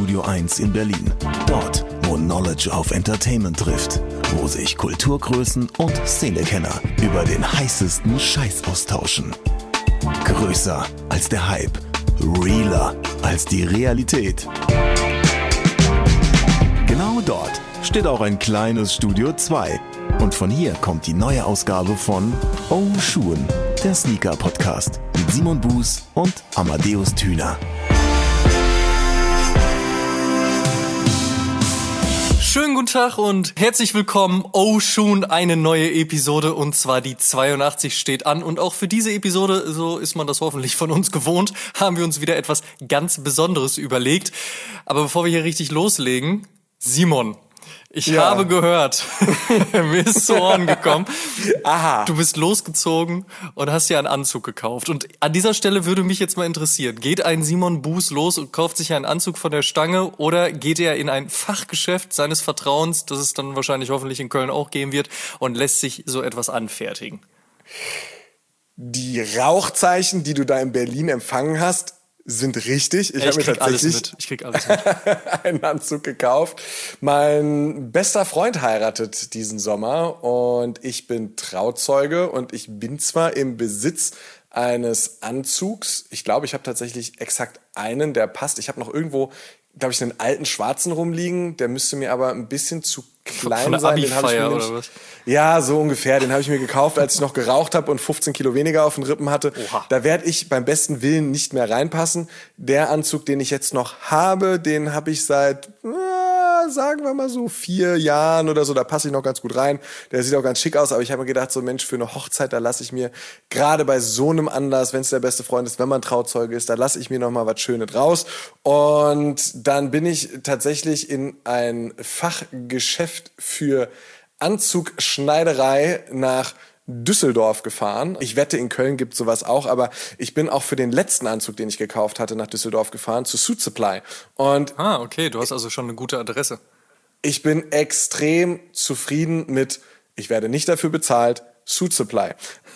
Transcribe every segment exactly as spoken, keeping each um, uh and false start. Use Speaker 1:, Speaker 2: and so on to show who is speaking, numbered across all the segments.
Speaker 1: Studio eins in Berlin. Dort, wo Knowledge auf Entertainment trifft. Wo sich Kulturgrößen und Szenekenner über den heißesten Scheiß austauschen. Größer als der Hype. Realer als die Realität. Genau dort steht auch ein kleines Studio zwei. Und von hier kommt die neue Ausgabe von Oh Schuhen, der Sneaker-Podcast mit Simon Buß und Amadeus Thüner.
Speaker 2: Schönen guten Tag und herzlich willkommen. Oh Schuhen, eine neue Episode, und zwar die zweiundachtzig steht an. Und auch für diese Episode, so ist man das hoffentlich von uns gewohnt, haben wir uns wieder etwas ganz Besonderes überlegt. Aber bevor wir hier richtig loslegen, Simon, ich ja. habe gehört, mir ist zu Ohren gekommen, Aha. du bist losgezogen und hast dir einen Anzug gekauft. Und an dieser Stelle würde mich jetzt mal interessieren, geht ein Simon Buß los und kauft sich einen Anzug von der Stange, oder geht er in ein Fachgeschäft seines Vertrauens, das es dann wahrscheinlich hoffentlich in Köln auch geben wird, und lässt sich so etwas anfertigen?
Speaker 3: Die Rauchzeichen, die du da in Berlin empfangen hast, sind richtig. Ich,
Speaker 2: ich
Speaker 3: habe mir
Speaker 2: krieg
Speaker 3: tatsächlich
Speaker 2: alles mit. Ich krieg alles mit.
Speaker 3: einen Anzug gekauft. Mein bester Freund heiratet diesen Sommer und ich bin Trauzeuge, und ich bin zwar im Besitz eines Anzugs. Ich glaube, ich habe tatsächlich exakt einen, der passt. Ich habe noch irgendwo, glaube ich, einen alten schwarzen rumliegen. Der müsste mir aber ein bisschen zu klein
Speaker 2: Von der
Speaker 3: sein. Den habe ich mir
Speaker 2: oder was?
Speaker 3: Ja, so ungefähr. Den habe ich mir gekauft, als ich noch geraucht habe und fünfzehn Kilo weniger auf den Rippen hatte.
Speaker 2: Oha.
Speaker 3: Da werde ich beim besten Willen nicht mehr reinpassen. Der Anzug, den ich jetzt noch habe, den habe ich seit, äh, sagen wir mal so, vier Jahren oder so. Da passe ich noch ganz gut rein. Der sieht auch ganz schick aus. Aber ich habe mir gedacht, so Mensch, für eine Hochzeit, da lasse ich mir gerade bei so einem Anlass, wenn es der beste Freund ist, wenn man Trauzeuge ist, da lasse ich mir noch mal was Schönes raus. Und dann bin ich tatsächlich in ein Fachgeschäft für Anzugschneiderei nach Düsseldorf gefahren. Ich wette, in Köln gibt sowas auch, aber ich bin auch für den letzten Anzug, den ich gekauft hatte, nach Düsseldorf gefahren, zu Suit Supply. Und
Speaker 2: ah, okay, du hast also schon eine gute Adresse.
Speaker 3: Ich bin extrem zufrieden mit, ich werde nicht dafür bezahlt, Suit Supply.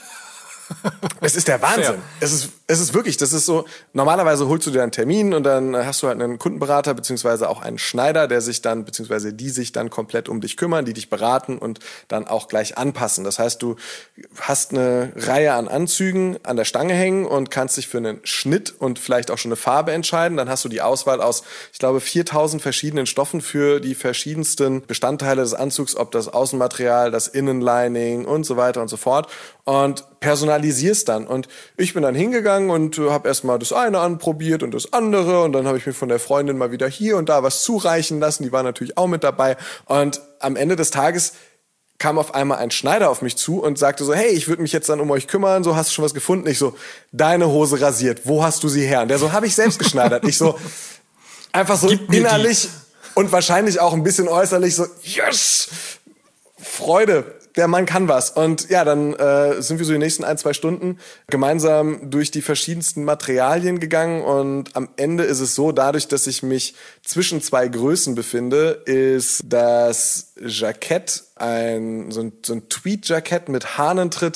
Speaker 3: Es ist der Wahnsinn. Es ist, es ist wirklich, das ist so, normalerweise holst du dir einen Termin und dann hast du halt einen Kundenberater beziehungsweise auch einen Schneider, der sich dann, beziehungsweise die sich dann komplett um dich kümmern, die dich beraten und dann auch gleich anpassen. Das heißt, du hast eine Reihe an Anzügen an der Stange hängen und kannst dich für einen Schnitt und vielleicht auch schon eine Farbe entscheiden. Dann hast du die Auswahl aus, ich glaube, viertausend verschiedenen Stoffen für die verschiedensten Bestandteile des Anzugs, ob das Außenmaterial, das Innenlining und so weiter und so fort. Und personalisierst dann. Und ich bin dann hingegangen und habe erstmal das eine anprobiert und das andere, und dann habe ich mir von der Freundin mal wieder hier und da was zureichen lassen. Die war natürlich auch mit dabei. Und am Ende des Tages kam auf einmal ein Schneider auf mich zu und sagte so, hey, ich würde mich jetzt dann um euch kümmern, so, hast du schon was gefunden? Ich so, deine Hose rasiert, wo hast du sie her? Und der so, habe ich selbst geschneidert. Ich so, einfach so innerlich und wahrscheinlich auch ein bisschen äußerlich so, yes, Freude. Der Mann kann was. Und ja, dann äh, sind wir so die nächsten ein, zwei Stunden gemeinsam durch die verschiedensten Materialien gegangen. Und am Ende ist es so, dadurch, dass ich mich zwischen zwei Größen befinde, ist das Jackett ein so ein, so ein Tweed-Jackett mit Hahnentritt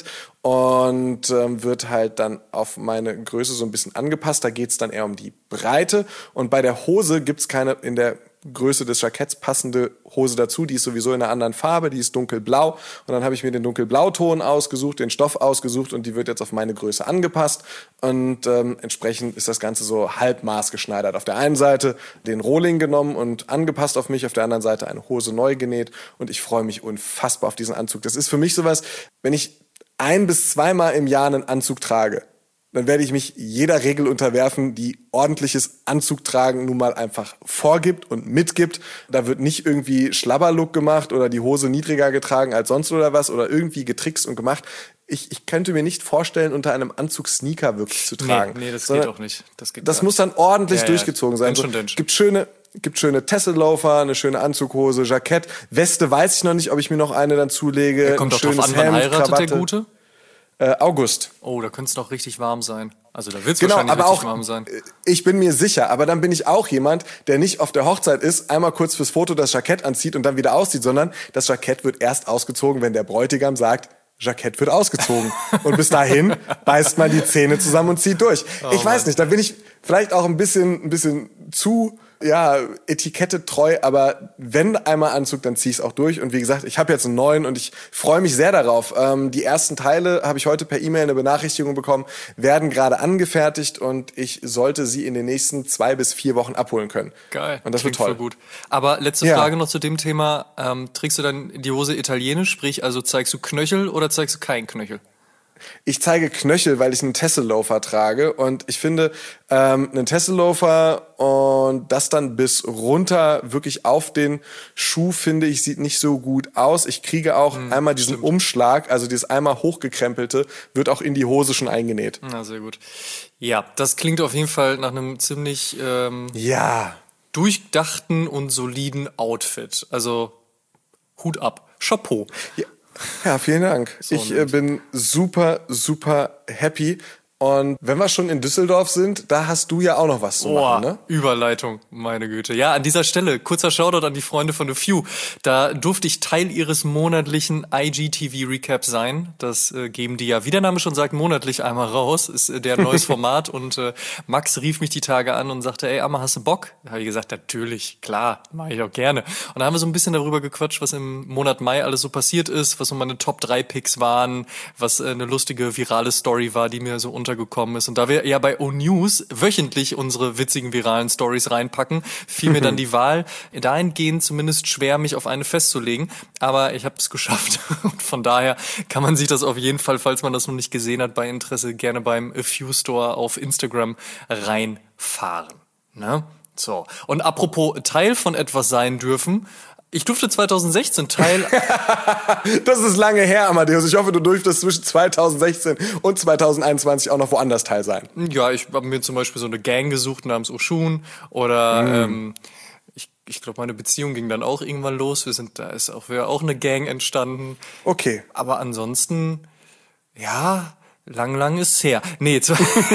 Speaker 3: und ähm, wird halt dann auf meine Größe so ein bisschen angepasst. Da geht's dann eher um die Breite. Und bei der Hose gibt's keine in der Größe des Jacketts passende Hose dazu, die ist sowieso in einer anderen Farbe, die ist dunkelblau, und dann habe ich mir den dunkelblauton ausgesucht, den Stoff ausgesucht, und die wird jetzt auf meine Größe angepasst, und ähm, entsprechend ist das Ganze so halb maßgeschneidert. Auf der einen Seite den Rohling genommen und angepasst auf mich, auf der anderen Seite eine Hose neu genäht, und ich freue mich unfassbar auf diesen Anzug. Das ist für mich sowas, wenn ich ein- bis zweimal im Jahr einen Anzug trage, dann werde ich mich jeder Regel unterwerfen, die ordentliches Anzugtragen nun mal einfach vorgibt und mitgibt. Da wird nicht irgendwie Schlabberlook gemacht oder die Hose niedriger getragen als sonst oder was oder irgendwie getrickst und gemacht. Ich, ich könnte mir nicht vorstellen, unter einem Anzug Sneaker wirklich zu tragen.
Speaker 2: Nee, nee das
Speaker 3: Sondern
Speaker 2: geht auch nicht. Das, geht
Speaker 3: das muss dann ordentlich
Speaker 2: ja,
Speaker 3: durchgezogen
Speaker 2: ja.
Speaker 3: sein. So, gibt schöne... Gibt schöne Tesselloafer, eine schöne Anzughose, Jackett. Weste weiß ich noch nicht, ob ich mir noch eine dann zulege.
Speaker 2: Ja, kommt doch drauf an, wann heiratet
Speaker 3: Krawatte.
Speaker 2: der Gute?
Speaker 3: Äh, August.
Speaker 2: Oh, da könnte es doch richtig warm sein. Also da wird es
Speaker 3: genau,
Speaker 2: wahrscheinlich
Speaker 3: aber
Speaker 2: richtig
Speaker 3: auch,
Speaker 2: warm sein.
Speaker 3: Ich bin mir sicher, aber dann bin ich auch jemand, der nicht auf der Hochzeit ist, einmal kurz fürs Foto das Jackett anzieht und dann wieder auszieht, sondern das Jackett wird erst ausgezogen, wenn der Bräutigam sagt, Jackett wird ausgezogen. Und bis dahin beißt man die Zähne zusammen und zieht durch. Oh, ich weiß Mann. nicht, da bin ich vielleicht auch ein bisschen, ein bisschen zu ja, Etikette treu, aber wenn einmal Anzug, dann zieh ich's auch durch. Und wie gesagt, ich habe jetzt einen neuen und ich freue mich sehr darauf. Ähm, die ersten Teile habe ich heute per E-Mail eine Benachrichtigung bekommen, werden gerade angefertigt und ich sollte sie in den nächsten zwei bis vier Wochen abholen können.
Speaker 2: Geil.
Speaker 3: Und das
Speaker 2: Klingt
Speaker 3: wird toll.
Speaker 2: Voll gut. Aber letzte
Speaker 3: Ja.
Speaker 2: Frage noch zu dem Thema. Ähm, trägst du dann die Hose italienisch? Sprich, also zeigst du Knöchel oder zeigst du keinen Knöchel?
Speaker 3: Ich zeige Knöchel, weil ich einen Tesselloafer trage und ich finde, ähm, einen Tesselloafer und das dann bis runter wirklich auf den Schuh, finde ich, sieht nicht so gut aus. Ich kriege auch hm, einmal diesen stimmt. Umschlag, also dieses einmal hochgekrempelte, wird auch in die Hose schon eingenäht.
Speaker 2: Na, sehr gut. Ja, das klingt auf jeden Fall nach einem ziemlich ähm,
Speaker 3: ja.
Speaker 2: durchdachten und soliden Outfit. Also Hut ab. Chapeau.
Speaker 3: Ja. Ja, vielen Dank.
Speaker 2: So
Speaker 3: ich äh, bin super, super happy. Und wenn wir schon in Düsseldorf sind, da hast du ja auch noch was zu
Speaker 2: oh,
Speaker 3: machen, ne?
Speaker 2: Überleitung, meine Güte. Ja, an dieser Stelle, kurzer Shoutout an die Freunde von The Few. Da durfte ich Teil ihres monatlichen I G T V Recap sein. Das äh, geben die ja, wie der Name schon sagt, monatlich einmal raus. Ist äh, der neues Format. Und äh, Max rief mich die Tage an und sagte, ey, Amma, hast du Bock? Da habe ich gesagt, natürlich, klar, mache ich auch gerne. Und da haben wir so ein bisschen darüber gequatscht, was im Monat Mai alles so passiert ist, was so meine Top drei Picks waren, was äh, eine lustige, virale Story war, die mir so untergekommen ist. Und da wir ja bei O-News wöchentlich unsere witzigen viralen Stories reinpacken, fiel mir dann die Wahl, dahingehend zumindest schwer, mich auf eine festzulegen. Aber ich habe es geschafft. Und von daher kann man sich das auf jeden Fall, falls man das noch nicht gesehen hat, bei Interesse gerne beim A Few Store auf Instagram reinfahren. Ne? So. Und apropos Teil von etwas sein dürfen, ich durfte zwanzig sechzehn Teil...
Speaker 3: Das ist lange her, Amadeus. Ich hoffe, du durftest zwischen zwanzig sechzehn und zwanzig einundzwanzig auch noch woanders Teil sein.
Speaker 2: Ja, ich habe mir zum Beispiel so eine Gang gesucht namens Oshun oder mm. ähm, ich, ich glaube, meine Beziehung ging dann auch irgendwann los. Wir sind, da ist auch, wäre auch eine Gang entstanden.
Speaker 3: Okay.
Speaker 2: Aber ansonsten, ja... Lang, lang ist's her. Nee, jetzt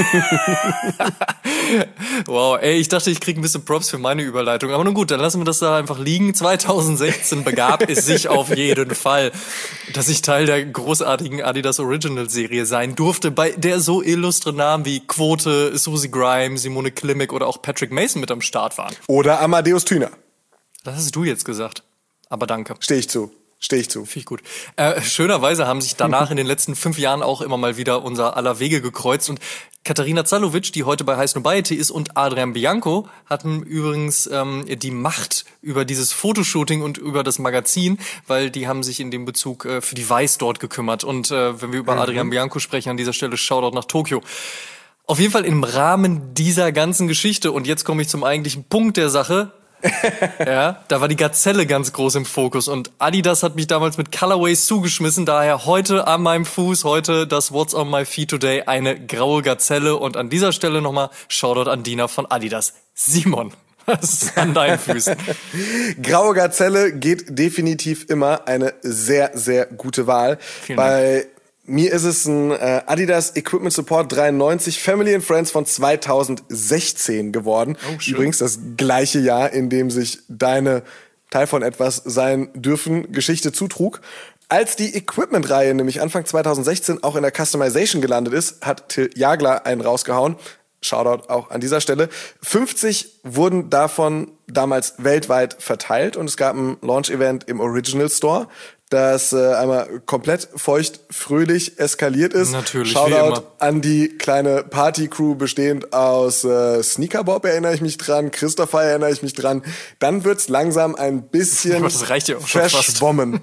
Speaker 2: wow, ey, ich dachte, ich krieg ein bisschen Props für meine Überleitung. Aber nun gut, dann lassen wir das da einfach liegen. zwanzig sechzehn begab es sich auf jeden Fall, dass ich Teil der großartigen Adidas Original Serie sein durfte, bei der so illustre Namen wie Quote, Susie Grimes, Simone Klimek oder auch Patrick Mason mit am Start waren.
Speaker 3: Oder Amadeus Thüner.
Speaker 2: Das hast du jetzt gesagt. Aber danke.
Speaker 3: Steh ich zu. Stehe ich zu.
Speaker 2: Finde ich gut. Äh, schönerweise haben sich danach in den letzten fünf Jahren auch immer mal wieder unser aller Wege gekreuzt. Und Katharina Zalovic, die heute bei High Snobiety ist, und Adrian Bianco hatten übrigens ähm, die Macht über dieses Fotoshooting und über das Magazin, weil die haben sich in dem Bezug äh, für die Weiß dort gekümmert. Und äh, wenn wir über mhm. Adrian Bianco sprechen, an dieser Stelle Shoutout nach Tokio. Auf jeden Fall im Rahmen dieser ganzen Geschichte, und jetzt komme ich zum eigentlichen Punkt der Sache, ja, da war die Gazelle ganz groß im Fokus und Adidas hat mich damals mit Colorways zugeschmissen, daher heute an meinem Fuß, heute das What's on my feet today, eine graue Gazelle, und an dieser Stelle nochmal Shoutout an Dina von Adidas. Simon, was ist an deinen Füßen?
Speaker 3: Graue Gazelle geht definitiv immer, eine sehr, sehr gute Wahl.
Speaker 2: Vielen
Speaker 3: Bei
Speaker 2: Dank.
Speaker 3: Mir ist es ein äh, Adidas Equipment Support dreiundneunzig Family and Friends von zwanzig sechzehn geworden.
Speaker 2: Oh, schön.
Speaker 3: Übrigens das gleiche Jahr, in dem sich deine Teil von etwas sein dürfen Geschichte zutrug. Als die Equipment-Reihe nämlich Anfang zwanzig sechzehn auch in der Customization gelandet ist, hat Till Jagler einen rausgehauen. Shoutout auch an dieser Stelle. fünfzig wurden davon damals weltweit verteilt und es gab ein Launch-Event im Original Store, das äh, einmal komplett feucht fröhlich eskaliert ist.
Speaker 2: Natürlich,
Speaker 3: Shoutout
Speaker 2: wie immer.
Speaker 3: an die kleine Party-Crew bestehend aus äh, Sneaker Bob erinnere ich mich dran, Christopher erinnere ich mich dran. Dann wird's langsam ein bisschen
Speaker 2: das reicht ja auch schon
Speaker 3: verschwommen.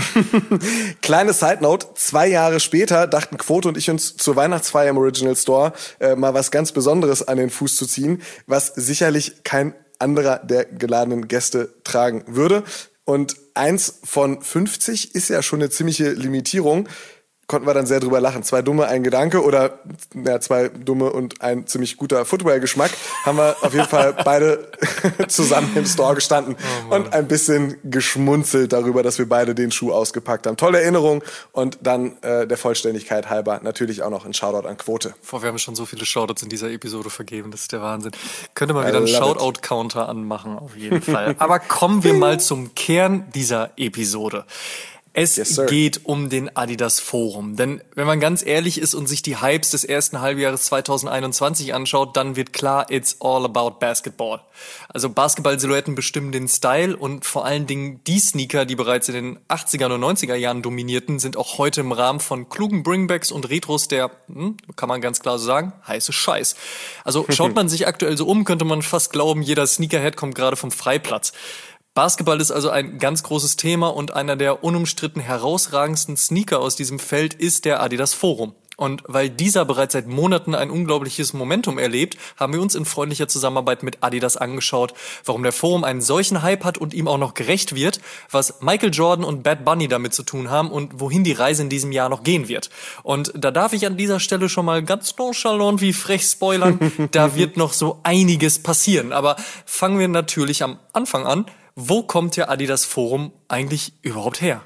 Speaker 3: Kleine Side-Note, zwei Jahre später dachten Quote und ich uns zur Weihnachtsfeier im Original Store äh, mal was ganz Besonderes an den Fuß zu ziehen, was sicherlich kein anderer der geladenen Gäste tragen würde. Und eins von fünfzig ist ja schon eine ziemliche Limitierung. Konnten wir dann sehr drüber lachen. Zwei Dumme, ein Gedanke oder ja, zwei Dumme und ein ziemlich guter Footwear-Geschmack haben wir auf jeden Fall beide zusammen im Store gestanden oh und ein bisschen geschmunzelt darüber, dass wir beide den Schuh ausgepackt haben. Tolle Erinnerung und dann äh, der Vollständigkeit halber natürlich auch noch ein Shoutout an Quote.
Speaker 2: Boah, wir haben schon so viele Shoutouts in dieser Episode vergeben, das ist der Wahnsinn. Könnte man wieder einen Shoutout-Counter anmachen, auf jeden Fall. Aber kommen wir mal zum Kern dieser Episode. Es
Speaker 3: Yes, sir.
Speaker 2: geht um den Adidas Forum. Denn wenn man ganz ehrlich ist und sich die Hypes des ersten Halbjahres zwanzig einundzwanzig anschaut, dann wird klar, it's all about basketball. Also Basketball-Silhouetten bestimmen den Style und vor allen Dingen die Sneaker, die bereits in den achtziger und neunziger Jahren dominierten, sind auch heute im Rahmen von klugen Bringbacks und Retros der, hm, kann man ganz klar so sagen, heiße Scheiß. Also schaut man sich aktuell so um, könnte man fast glauben, jeder Sneakerhead kommt gerade vom Freiplatz. Basketball ist also ein ganz großes Thema und einer der unumstritten herausragendsten Sneaker aus diesem Feld ist der Adidas Forum. Und weil dieser bereits seit Monaten ein unglaubliches Momentum erlebt, haben wir uns in freundlicher Zusammenarbeit mit Adidas angeschaut, warum der Forum einen solchen Hype hat und ihm auch noch gerecht wird, was Michael Jordan und Bad Bunny damit zu tun haben und wohin die Reise in diesem Jahr noch gehen wird. Und da darf ich an dieser Stelle schon mal ganz nonchalant wie frech spoilern, da wird noch so einiges passieren. Aber fangen wir natürlich am Anfang an. Wo kommt der Adidas Forum eigentlich überhaupt her?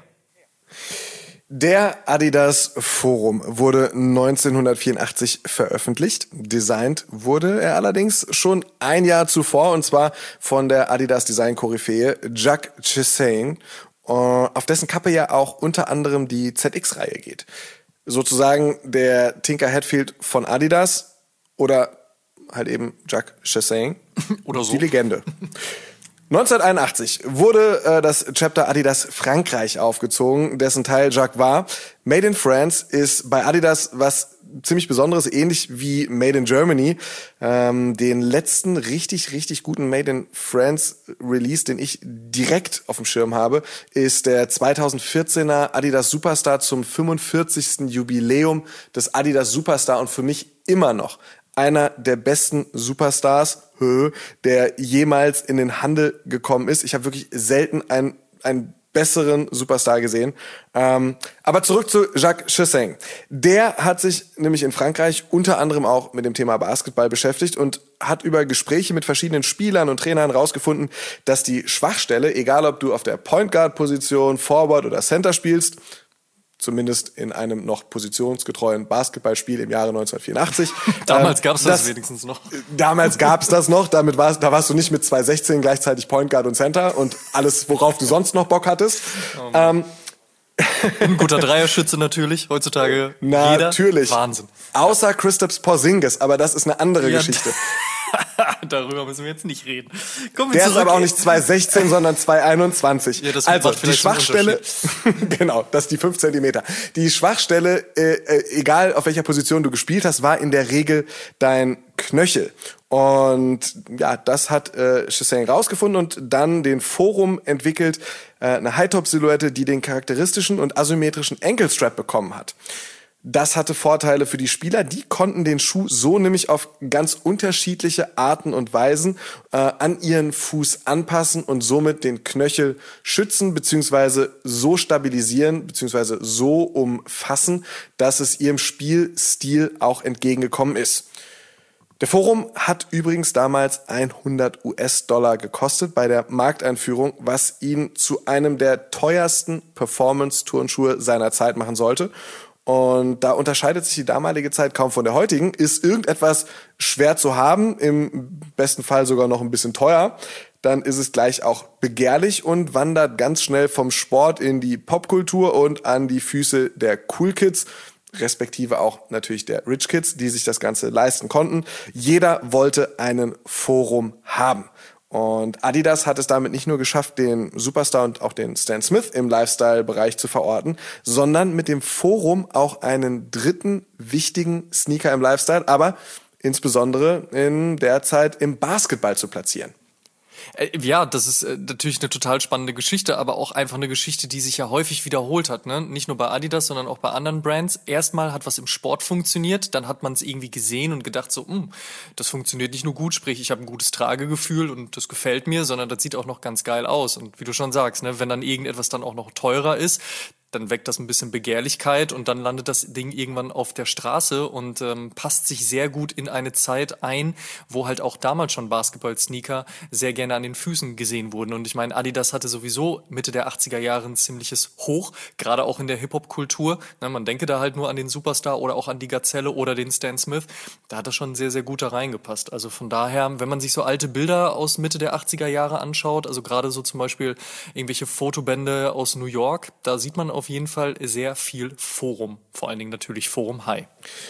Speaker 3: Der Adidas Forum wurde neunzehnhundertvierundachtzig veröffentlicht. Designt wurde er allerdings schon ein Jahr zuvor, und zwar von der Adidas Design-Koryphäe Jacques Chassagne, auf dessen Kappe ja auch unter anderem die Z X-Reihe geht. Sozusagen der Tinker Hatfield von Adidas oder halt eben Jacques Chassagne.
Speaker 2: Oder so.
Speaker 3: Die Legende. neunzehnhunderteinundachtzig wurde äh, das Chapter Adidas Frankreich aufgezogen, dessen Teil Jacques war. Made in France ist bei Adidas was ziemlich Besonderes, ähnlich wie Made in Germany. Ähm, den letzten richtig, richtig guten Made in France Release, den ich direkt auf dem Schirm habe, ist der zweitausendvierzehner Adidas Superstar zum fünfundvierzigsten Jubiläum des Adidas Superstar und für mich immer noch einer der besten Superstars, der jemals in den Handel gekommen ist. Ich habe wirklich selten einen, einen besseren Superstar gesehen. Ähm, aber zurück zu Jacques Chassagne. Der hat sich nämlich in Frankreich unter anderem auch mit dem Thema Basketball beschäftigt und hat über Gespräche mit verschiedenen Spielern und Trainern rausgefunden, dass die Schwachstelle, egal ob du auf der Point Guard Position, Forward oder Center spielst, zumindest in einem noch positionsgetreuen Basketballspiel im Jahre neunzehnhundertvierundachtzig.
Speaker 2: Damals
Speaker 3: ähm,
Speaker 2: gab's das,
Speaker 3: das
Speaker 2: wenigstens noch.
Speaker 3: Damals gab's das noch, damit warst, da warst du nicht mit zwei sechzehn gleichzeitig Point Guard und Center und alles, worauf du sonst noch Bock hattest.
Speaker 2: Oh
Speaker 3: ähm,
Speaker 2: Ein guter Dreierschütze natürlich, heutzutage
Speaker 3: natürlich.
Speaker 2: Jeder. Wahnsinn.
Speaker 3: Außer Kristaps Porzingis, aber das ist eine andere
Speaker 2: Ja,
Speaker 3: Geschichte.
Speaker 2: Darüber müssen wir jetzt nicht reden. Kommen wir
Speaker 3: Der
Speaker 2: zurück.
Speaker 3: ist aber auch nicht zwei sechzehn, sondern zwei einundzwanzig.
Speaker 2: Ja, das
Speaker 3: also
Speaker 2: macht
Speaker 3: die
Speaker 2: vielleicht einen
Speaker 3: Schwachstelle, genau, das ist die fünf Zentimeter. Die Schwachstelle, äh, äh, egal auf welcher Position du gespielt hast, war in der Regel dein Knöchel. Und ja, das hat äh, Chassagne rausgefunden und dann den Forum entwickelt, äh, eine High-Top-Silhouette, die den charakteristischen und asymmetrischen Ankle-Strap bekommen hat. Das hatte Vorteile für die Spieler, die konnten den Schuh so nämlich auf ganz unterschiedliche Arten und Weisen äh, an ihren Fuß anpassen und somit den Knöchel schützen bzw. so stabilisieren bzw. so umfassen, dass es ihrem Spielstil auch entgegengekommen ist. Der Forum hat übrigens damals hundert US-Dollar gekostet bei der Markteinführung, was ihn zu einem der teuersten Performance-Turnschuhe seiner Zeit machen sollte. Und da unterscheidet sich die damalige Zeit kaum von der heutigen. Ist irgendetwas schwer zu haben, im besten Fall sogar noch ein bisschen teuer, dann ist es gleich auch begehrlich und wandert ganz schnell vom Sport in die Popkultur und an die Füße der Cool Kids, respektive auch natürlich der Rich Kids, die sich das Ganze leisten konnten. Jeder wollte einen Forum haben. Und Adidas hat es damit nicht nur geschafft, den Superstar und auch den Stan Smith im Lifestyle-Bereich zu verorten, sondern mit dem Forum auch einen dritten wichtigen Sneaker im Lifestyle, aber insbesondere in der Zeit im Basketball zu platzieren.
Speaker 2: Ja, das ist natürlich eine total spannende Geschichte, aber auch einfach eine Geschichte, die sich ja häufig wiederholt hat, ne? Nicht nur bei Adidas, sondern auch bei anderen Brands. Erstmal hat was im Sport funktioniert, dann hat man es irgendwie gesehen und gedacht so, mh, das funktioniert nicht nur gut, sprich ich habe ein gutes Tragegefühl und das gefällt mir, sondern das sieht auch noch ganz geil aus. Und wie du schon sagst, ne, wenn dann irgendetwas dann auch noch teurer ist, dann weckt das ein bisschen Begehrlichkeit und dann landet das Ding irgendwann auf der Straße und ähm, passt sich sehr gut in eine Zeit ein, wo halt auch damals schon Basketball-Sneaker sehr gerne an den Füßen gesehen wurden. Und ich meine, Adidas hatte sowieso Mitte der achtziger Jahre ein ziemliches Hoch, gerade auch in der Hip-Hop-Kultur. Na, man denke da halt nur an den Superstar oder auch an die Gazelle oder den Stan Smith. Da hat das schon sehr, sehr gut da reingepasst. Also von daher, wenn man sich so alte Bilder aus Mitte der achtziger Jahre anschaut, also gerade so zum Beispiel irgendwelche Fotobände aus New York, da sieht man auf jeden Fall sehr viel Forum, vor allen Dingen natürlich Forum High.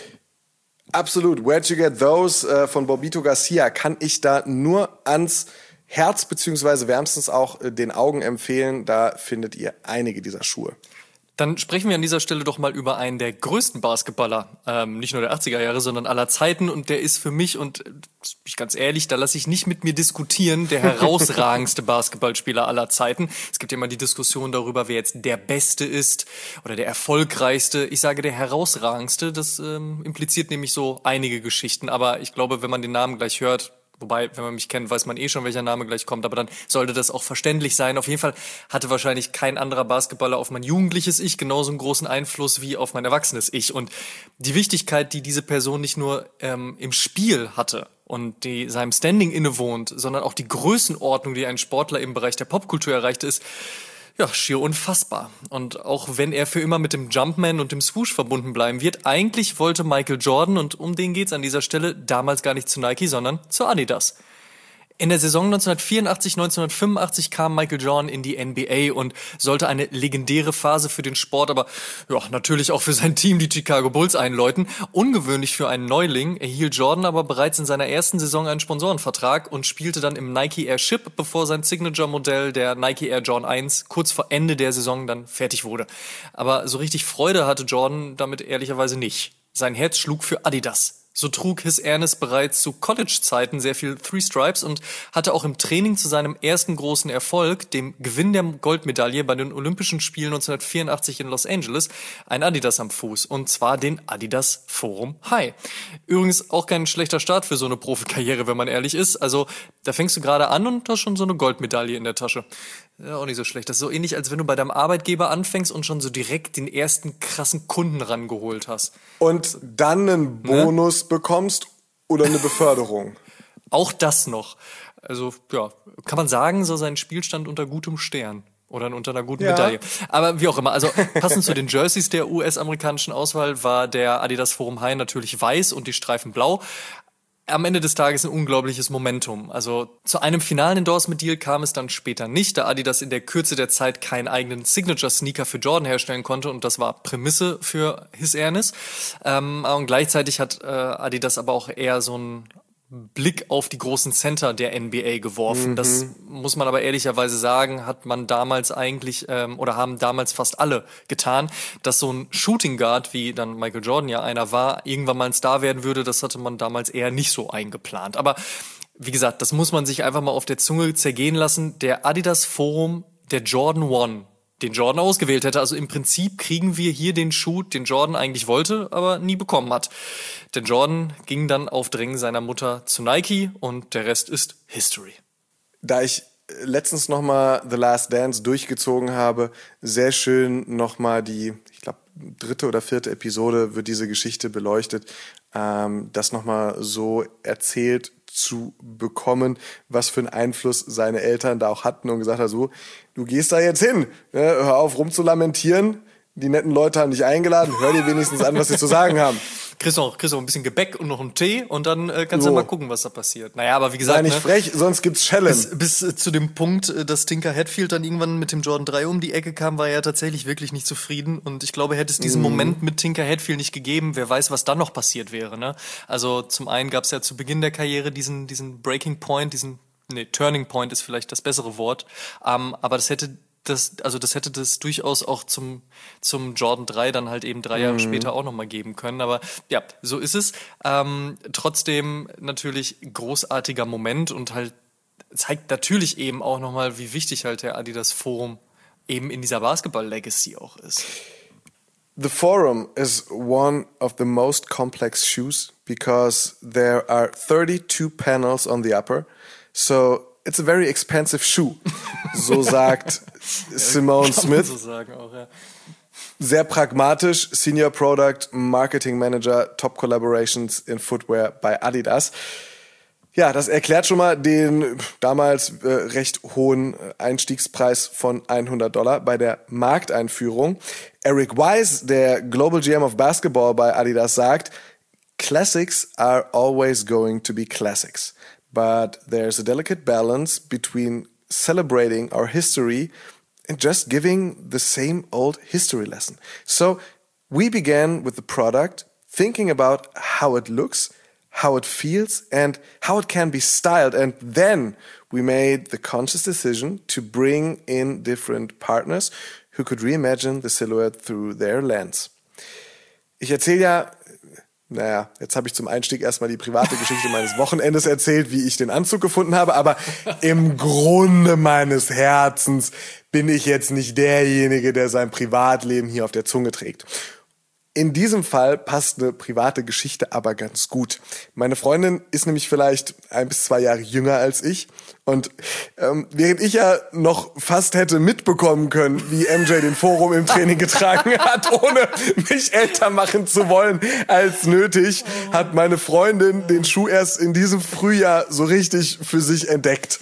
Speaker 3: Absolut. Where'd you get those äh, von Bobbito Garcia kann ich da nur ans Herz beziehungsweise wärmstens auch äh, den Augen empfehlen. Da findet ihr einige dieser Schuhe.
Speaker 2: Dann sprechen wir an dieser Stelle doch mal über einen der größten Basketballer, ähm, nicht nur der achtziger Jahre, sondern aller Zeiten. Und der ist für mich, und äh, bin ich ganz ehrlich, da lasse ich nicht mit mir diskutieren, der herausragendste Basketballspieler aller Zeiten. Es gibt ja immer die Diskussion darüber, wer jetzt der Beste ist oder der erfolgreichste. Ich sage der herausragendste, das ähm, impliziert nämlich so einige Geschichten. Aber ich glaube, wenn man den Namen gleich hört, wobei, wenn man mich kennt, weiß man eh schon, welcher Name gleich kommt, aber dann sollte das auch verständlich sein. Auf jeden Fall hatte wahrscheinlich kein anderer Basketballer auf mein jugendliches Ich genauso einen großen Einfluss wie auf mein erwachsenes Ich. Und die Wichtigkeit, die diese Person nicht nur ähm, im Spiel hatte und die seinem Standing innewohnt, sondern auch die Größenordnung, die ein Sportler im Bereich der Popkultur erreicht, ist ja, schier unfassbar. Und auch wenn er für immer mit dem Jumpman und dem Swoosh verbunden bleiben wird, eigentlich wollte Michael Jordan, und um den geht's an dieser Stelle, damals gar nicht zu Nike, sondern zu Adidas. In der Saison neunzehnhundertvierundachtzig, neunzehnhundertfünfundachtzig kam Michael Jordan in die N B A und sollte eine legendäre Phase für den Sport, aber ja, natürlich auch für sein Team, die Chicago Bulls, einläuten. Ungewöhnlich für einen Neuling erhielt Jordan aber bereits in seiner ersten Saison einen Sponsorenvertrag und spielte dann im Nike Air Chip, bevor sein Signature-Modell, der Nike Air Jordan eins, kurz vor Ende der Saison dann fertig wurde. Aber so richtig Freude hatte Jordan damit ehrlicherweise nicht. Sein Herz schlug für Adidas. So trug His Ernest bereits zu College-Zeiten sehr viel Three Stripes und hatte auch im Training zu seinem ersten großen Erfolg, dem Gewinn der Goldmedaille bei den Olympischen Spielen neunzehnhundertvierundachtzig in Los Angeles, ein Adidas am Fuß, und zwar den Adidas Forum High. Übrigens auch kein schlechter Start für so eine Profikarriere, wenn man ehrlich ist. Also da fängst du gerade an und hast schon so eine Goldmedaille in der Tasche. Ja, auch nicht so schlecht. Das ist so ähnlich, als wenn du bei deinem Arbeitgeber anfängst und schon so direkt den ersten krassen Kunden rangeholt hast.
Speaker 3: Und dann einen Bonus ne? bekommst oder eine Beförderung.
Speaker 2: Auch das noch. Also, ja, kann man sagen, so sein Spielstand unter gutem Stern. Oder unter einer guten ja. Medaille. Aber wie auch immer, also passend zu den Jerseys der U S-amerikanischen Auswahl war der Adidas Forum High natürlich weiß und die Streifen blau. Am Ende des Tages ein unglaubliches Momentum. Also zu einem finalen Endorsement-Deal kam es dann später nicht, da Adidas in der Kürze der Zeit keinen eigenen Signature-Sneaker für Jordan herstellen konnte, und das war Prämisse für His Ernest. Ähm, und gleichzeitig hat äh, Adidas aber auch eher so einen Blick auf die großen Center der N B A geworfen. Mhm. Das muss man aber ehrlicherweise sagen, hat man damals eigentlich ähm, oder haben damals fast alle getan, dass so ein Shooting Guard, wie dann Michael Jordan ja einer war, irgendwann mal ein Star werden würde. Das hatte man damals eher nicht so eingeplant. Aber wie gesagt, das muss man sich einfach mal auf der Zunge zergehen lassen. Der Adidas Forum, der Jordan One, den Jordan ausgewählt hätte. Also im Prinzip kriegen wir hier den Schuh, den Jordan eigentlich wollte, aber nie bekommen hat. Denn Jordan ging dann auf Drängen seiner Mutter zu Nike und der Rest ist History.
Speaker 3: Da ich letztens nochmal The Last Dance durchgezogen habe, sehr schön nochmal die, ich glaube, dritte oder vierte Episode wird diese Geschichte beleuchtet, ähm, das nochmal so erzählt zu bekommen, was für einen Einfluss seine Eltern da auch hatten und gesagt hat, so, du gehst da jetzt hin, ne, hör auf rumzulamentieren, die netten Leute haben dich eingeladen, hör dir wenigstens an, was sie zu sagen haben.
Speaker 2: Kriegst auch, kriegst auch ein bisschen Gebäck und noch einen Tee und dann äh, kannst so. du mal gucken, was da passiert. Naja, aber wie gesagt,
Speaker 3: sei nicht
Speaker 2: ne,
Speaker 3: frech, sonst gibt's Schellen.
Speaker 2: Bis, bis äh, zu dem Punkt, äh, dass Tinker Hatfield dann irgendwann mit dem Jordan drei um die Ecke kam, war er tatsächlich wirklich nicht zufrieden. Und ich glaube, hätte es diesen mhm. Moment mit Tinker Hatfield nicht gegeben, wer weiß, was dann noch passiert wäre. Ne? Also zum einen gab es ja zu Beginn der Karriere diesen, diesen Breaking Point, diesen, nee, Turning Point ist vielleicht das bessere Wort. Ähm, aber das hätte Das, also das hätte das durchaus auch zum, zum Jordan drei dann halt eben drei Jahre mhm. später auch nochmal geben können. Aber ja, so ist es. Ähm, trotzdem natürlich großartiger Moment und halt zeigt natürlich eben auch nochmal, wie wichtig halt der Adidas Forum eben in dieser Basketball-Legacy auch ist.
Speaker 3: The Forum is one of the most complex shoes because there are thirty-two panels on the upper. So it's a very expensive shoe, so sagt Simone Smith.
Speaker 2: So sagen auch, ja.
Speaker 3: Sehr pragmatisch, Senior Product Marketing Manager, Top Collaborations in Footwear bei Adidas. Ja, das erklärt schon mal den damals äh, recht hohen Einstiegspreis von hundert Dollar bei der Markteinführung. Eric Wise, der Global G M of Basketball bei Adidas, sagt, Classics are always going to be classics. But there's a delicate balance between celebrating our history and just giving the same old history lesson. So we began with the product, thinking about how it looks, how it feels, and how it can be styled. And then we made the conscious decision to bring in different partners who could reimagine the silhouette through their lens. Ich erzähle ja, naja, jetzt habe ich zum Einstieg erstmal die private Geschichte meines Wochenendes erzählt, wie ich den Anzug gefunden habe, aber im Grunde meines Herzens bin ich jetzt nicht derjenige, der sein Privatleben hier auf der Zunge trägt. In diesem Fall passt eine private Geschichte aber ganz gut. Meine Freundin ist nämlich vielleicht ein bis zwei Jahre jünger als ich. Und ähm, während ich ja noch fast hätte mitbekommen können, wie M J den Forum im Training getragen hat, ohne mich älter machen zu wollen als nötig, hat meine Freundin den Schuh erst in diesem Frühjahr so richtig für sich entdeckt.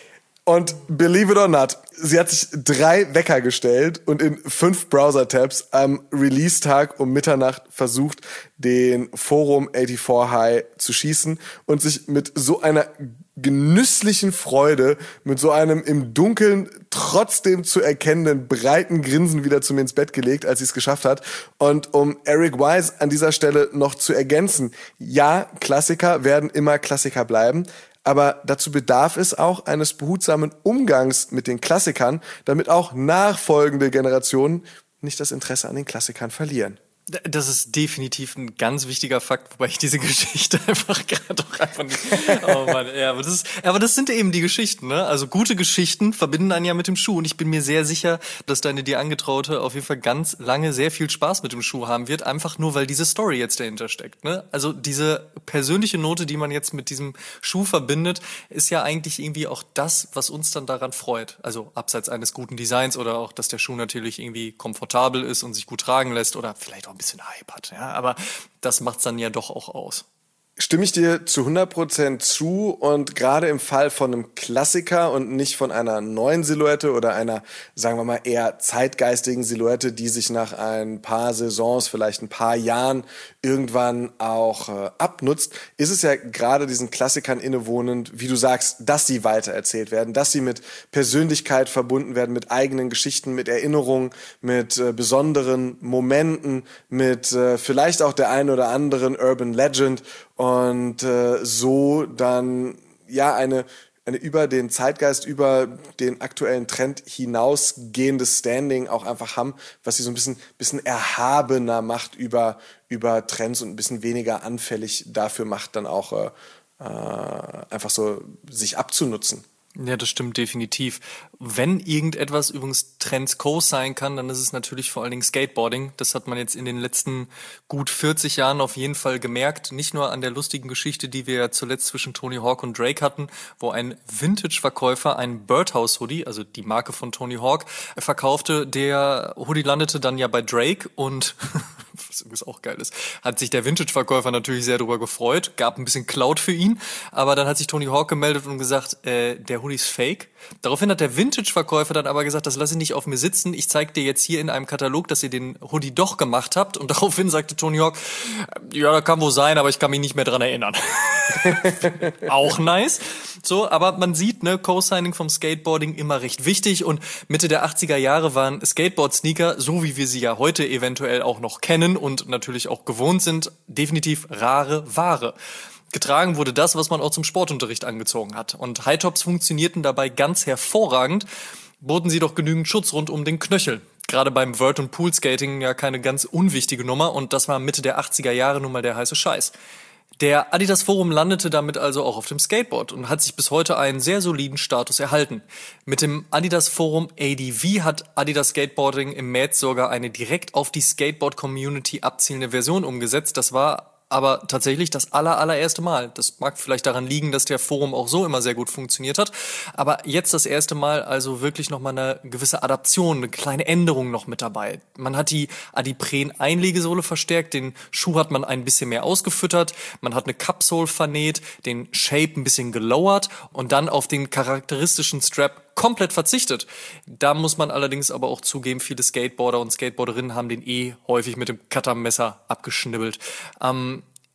Speaker 3: Und believe it or not, sie hat sich drei Wecker gestellt und in fünf Browser-Tabs am Release-Tag um Mitternacht versucht, den Forum vierundachtzig High zu schießen und sich mit so einer genüsslichen Freude, mit so einem im Dunkeln trotzdem zu erkennenden breiten Grinsen wieder zu mir ins Bett gelegt, als sie es geschafft hat. Und um Eric Wise an dieser Stelle noch zu ergänzen, ja, Klassiker werden immer Klassiker bleiben, aber dazu bedarf es auch eines behutsamen Umgangs mit den Klassikern, damit auch nachfolgende Generationen nicht das Interesse an den Klassikern verlieren.
Speaker 2: Das ist definitiv ein ganz wichtiger Fakt, wobei ich diese Geschichte einfach gerade doch einfach nicht. Oh Mann, ja, aber das ist, aber das sind eben die Geschichten, ne? Also gute Geschichten verbinden einen ja mit dem Schuh und ich bin mir sehr sicher, dass deine dir Angetraute auf jeden Fall ganz lange sehr viel Spaß mit dem Schuh haben wird, einfach nur weil diese Story jetzt dahinter steckt, ne? Also diese persönliche Note, die man jetzt mit diesem Schuh verbindet, ist ja eigentlich irgendwie auch das, was uns dann daran freut. Also abseits eines guten Designs oder auch, dass der Schuh natürlich irgendwie komfortabel ist und sich gut tragen lässt oder vielleicht auch ein bisschen Hype hat, ja, aber das macht's dann ja doch auch aus.
Speaker 3: Stimme ich dir zu hundert Prozent zu und gerade im Fall von einem Klassiker und nicht von einer neuen Silhouette oder einer, sagen wir mal, eher zeitgeistigen Silhouette, die sich nach ein paar Saisons, vielleicht ein paar Jahren irgendwann auch äh, abnutzt, ist es ja gerade diesen Klassikern innewohnend, wie du sagst, dass sie weitererzählt werden, dass sie mit Persönlichkeit verbunden werden, mit eigenen Geschichten, mit Erinnerungen, mit äh, besonderen Momenten, mit äh, vielleicht auch der einen oder anderen Urban Legend und äh, so dann ja eine eine über den Zeitgeist, über den aktuellen Trend hinausgehende Standing auch einfach haben, was sie so ein bisschen bisschen erhabener macht über über Trends und ein bisschen weniger anfällig dafür macht, dann auch äh, äh, einfach so sich abzunutzen.
Speaker 2: Ja, das stimmt definitiv. Wenn irgendetwas übrigens Trends co-sein kann, dann ist es natürlich vor allen Dingen Skateboarding. Das hat man jetzt in den letzten gut vierzig Jahren auf jeden Fall gemerkt. Nicht nur an der lustigen Geschichte, die wir ja zuletzt zwischen Tony Hawk und Drake hatten, wo ein Vintage-Verkäufer einen Birdhouse-Hoodie, also die Marke von Tony Hawk, verkaufte. Der Hoodie landete dann ja bei Drake und was übrigens auch geil ist, hat sich der Vintage-Verkäufer natürlich sehr darüber gefreut, gab ein bisschen Clout für ihn, aber dann hat sich Tony Hawk gemeldet und gesagt, äh, der Hoodie ist fake. Daraufhin hat der Vintage-Verkäufer dann aber gesagt, das lasse ich nicht auf mir sitzen, ich zeige dir jetzt hier in einem Katalog, dass ihr den Hoodie doch gemacht habt und daraufhin sagte Tony Hawk, ja, das kann wohl sein, aber ich kann mich nicht mehr dran erinnern. Auch nice. So, aber man sieht, ne, Co-Signing vom Skateboarding immer recht wichtig und Mitte der achtziger Jahre waren Skateboard-Sneaker, so wie wir sie ja heute eventuell auch noch kennen und natürlich auch gewohnt sind, definitiv rare Ware. Getragen wurde das, was man auch zum Sportunterricht angezogen hat. Und High-Tops funktionierten dabei ganz hervorragend, boten sie doch genügend Schutz rund um den Knöchel. Gerade beim Vert- und Poolskating ja keine ganz unwichtige Nummer und das war Mitte der achtziger Jahre nun mal der heiße Scheiß. Der Adidas Forum landete damit also auch auf dem Skateboard und hat sich bis heute einen sehr soliden Status erhalten. Mit dem Adidas Forum A D V hat Adidas Skateboarding im März sogar eine direkt auf die Skateboard-Community abzielende Version umgesetzt. Das war aber tatsächlich das aller, allererste Mal. Das mag vielleicht daran liegen, dass der Forum auch so immer sehr gut funktioniert hat. Aber jetzt das erste Mal also wirklich nochmal eine gewisse Adaption, eine kleine Änderung noch mit dabei. Man hat die Adipren-Einlegesohle verstärkt, den Schuh hat man ein bisschen mehr ausgefüttert, man hat eine Cupsole vernäht, den Shape ein bisschen gelowert und dann auf den charakteristischen Strap komplett verzichtet. Da muss man allerdings aber auch zugeben, viele Skateboarder und Skateboarderinnen haben den eh häufig mit dem Cuttermesser abgeschnibbelt. Ähm,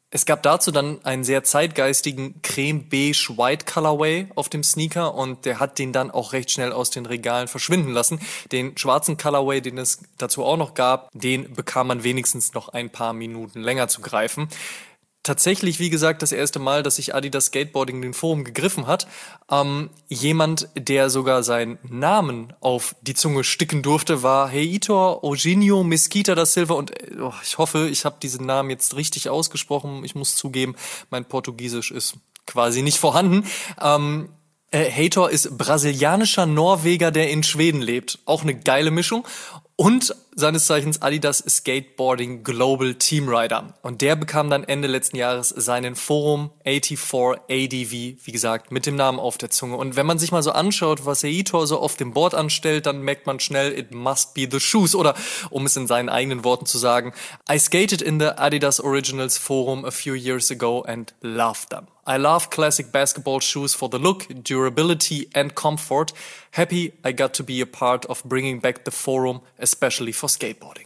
Speaker 2: Es gab dazu dann einen sehr zeitgeistigen Creme-Beige White Colorway auf dem Sneaker und der hat den dann auch recht schnell aus den Regalen verschwinden lassen. Den schwarzen Colorway, den es dazu auch noch gab, den bekam man wenigstens noch ein paar Minuten länger zu greifen. Tatsächlich, wie gesagt, das erste Mal, dass sich Adidas Skateboarding in den Forum gegriffen hat. Ähm, jemand, der sogar seinen Namen auf die Zunge sticken durfte, war Heitor Eugenio Mesquita da Silva. Und oh, ich hoffe, ich habe diesen Namen jetzt richtig ausgesprochen. Ich muss zugeben, mein Portugiesisch ist quasi nicht vorhanden. Ähm, äh, Heitor ist brasilianischer Norweger, der in Schweden lebt. Auch eine geile Mischung. Und seines Zeichens Adidas Skateboarding Global Teamrider. Und der bekam dann Ende letzten Jahres seinen Forum vierundachtzig A D V, wie gesagt, mit dem Namen auf der Zunge. Und wenn man sich mal so anschaut, was Heitor so auf dem Board anstellt, dann merkt man schnell, it must be the shoes. Oder, um es in seinen eigenen Worten zu sagen, I skated in the Adidas Originals Forum a few years ago and loved them. I love classic basketball shoes for the look, durability and comfort. Happy I got to be a part of bringing back the forum, especially for skateboarding.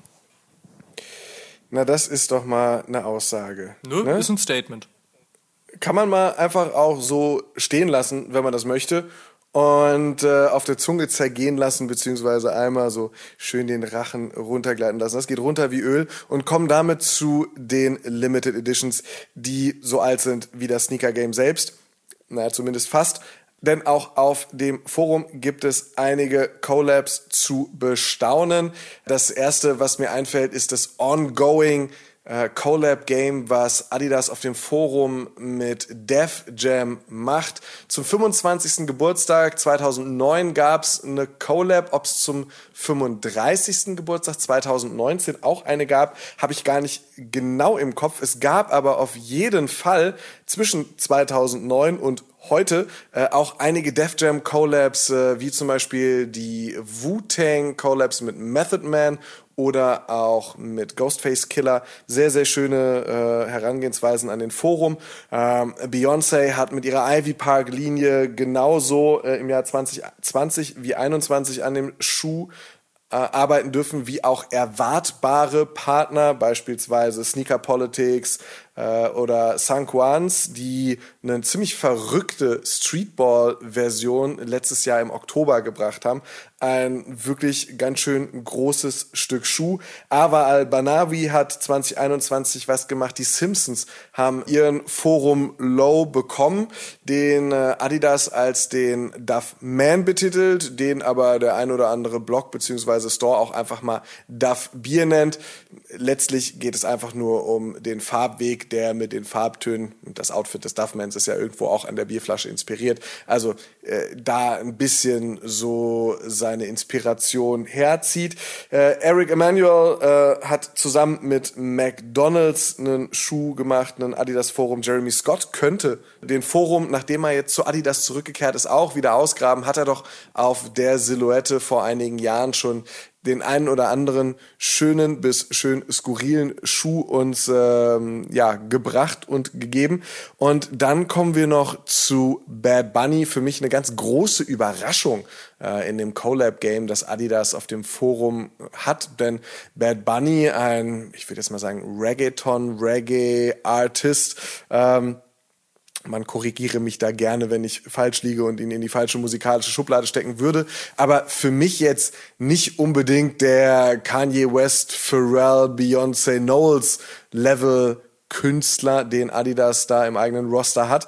Speaker 3: Na, das ist doch mal eine Aussage.
Speaker 2: Nö, ne? Ist ein Statement.
Speaker 3: Kann man mal einfach auch so stehen lassen, wenn man das möchte. Und äh, auf der Zunge zergehen lassen, beziehungsweise einmal so schön den Rachen runtergleiten lassen. Das geht runter wie Öl und kommen damit zu den Limited Editions, die so alt sind wie das Sneaker Game selbst. Naja, zumindest fast. Denn auch auf dem Forum gibt es einige Collabs zu bestaunen. Das erste, was mir einfällt, ist das Ongoing äh, Collab-Game, was Adidas auf dem Forum mit Def Jam macht. Zum fünfundzwanzigsten Geburtstag zweitausendneun gab es eine Collab. Ob es zum fünfunddreißigsten Geburtstag zweitausendneunzehn auch eine gab, habe ich gar nicht genau im Kopf. Es gab aber auf jeden Fall zwischen zweitausendneun und heute äh, auch einige Def Jam Collabs, äh, wie zum Beispiel die Wu-Tang Collabs mit Method Man oder auch mit Ghostface Killer. Sehr, sehr schöne äh, Herangehensweisen an den Forum. Ähm, Beyoncé hat mit ihrer Ivy Park Linie genauso äh, im Jahr zwanzig zwanzig wie einundzwanzig an dem Schuh äh, arbeiten dürfen, wie auch erwartbare Partner, beispielsweise Sneaker Politics äh, oder Sanquans, die eine ziemlich verrückte Streetball-Version letztes Jahr im Oktober gebracht haben. Ein wirklich ganz schön großes Stück Schuh. Ava Al-Banawi hat zwanzig einundzwanzig was gemacht. Die Simpsons haben ihren Forum Low bekommen, den äh, Adidas als den Duff Man betitelt, den aber der ein oder andere Blog bzw. Store auch einfach mal Duff Bier nennt. Letztlich geht es einfach nur um den Farbweg, der mit den Farbtönen, und das Outfit des Duffmans ist ja irgendwo auch an der Bierflasche inspiriert, also äh, da ein bisschen so seine Inspiration herzieht. Äh, Eric Emanuel äh, hat zusammen mit McDonald's einen Schuh gemacht, einen Adidas Forum. Jeremy Scott könnte den Forum, nachdem er jetzt zu Adidas zurückgekehrt ist, auch wieder ausgraben. Hat er doch auf der Silhouette vor einigen Jahren schon den einen oder anderen schönen bis schön skurrilen Schuh uns ähm, ja gebracht und gegeben. Und dann kommen wir noch zu Bad Bunny. Für mich eine ganz große Überraschung äh, in dem Collab-Game, das Adidas auf dem Forum hat. Denn Bad Bunny, ein, ich würde jetzt mal sagen, Reggaeton, Reggae-Artist, ähm, man korrigiere mich da gerne, wenn ich falsch liege und ihn in die falsche musikalische Schublade stecken würde. Aber für mich jetzt nicht unbedingt der Kanye West, Pharrell, Beyoncé, Knowles Level Künstler, den Adidas da im eigenen Roster hat.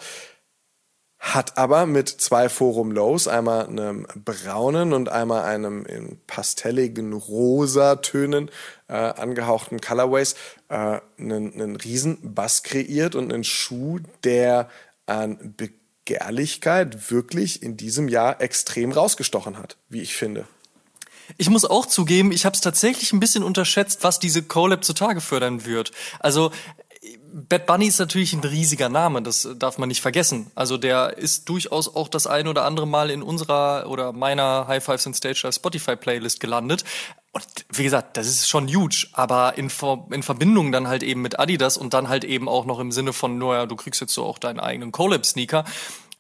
Speaker 3: Hat aber mit zwei Forum Lows, einmal einem braunen und einmal einem in pastelligen Rosatönen äh, angehauchten Colorways, äh, einen, einen riesen Bass kreiert und einen Schuh, der an Begehrlichkeit wirklich in diesem Jahr extrem rausgestochen hat, wie ich finde.
Speaker 2: Ich muss auch zugeben, ich habe es tatsächlich ein bisschen unterschätzt, was diese Collab zutage fördern wird. Also Bad Bunny ist natürlich ein riesiger Name, das darf man nicht vergessen. Also der ist durchaus auch das ein oder andere Mal in unserer oder meiner High Fives and Stage Dive Spotify Playlist gelandet. Und wie gesagt, das ist schon huge, aber in, in Verbindung dann halt eben mit Adidas und dann halt eben auch noch im Sinne von, naja, du kriegst jetzt so auch deinen eigenen Collab-Sneaker.